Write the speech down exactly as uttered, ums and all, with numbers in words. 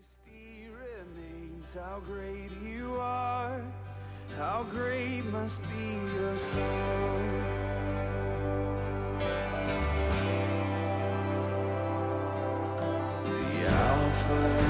Majesty remains. How great you are, how great must be your song. The Alpha